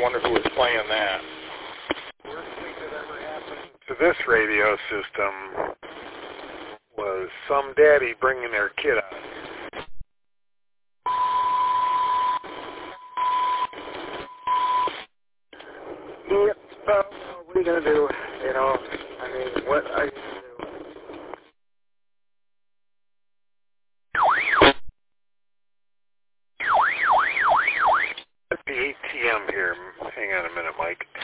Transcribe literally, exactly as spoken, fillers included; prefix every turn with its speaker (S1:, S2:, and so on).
S1: wonder who was playing that. Worst thing that ever happened to this radio system was some daddy bringing their kid out here. Yep. Well, what are you going to do? You know, I mean, what are you going to do? At the A T M here. Hang on a minute, Mike.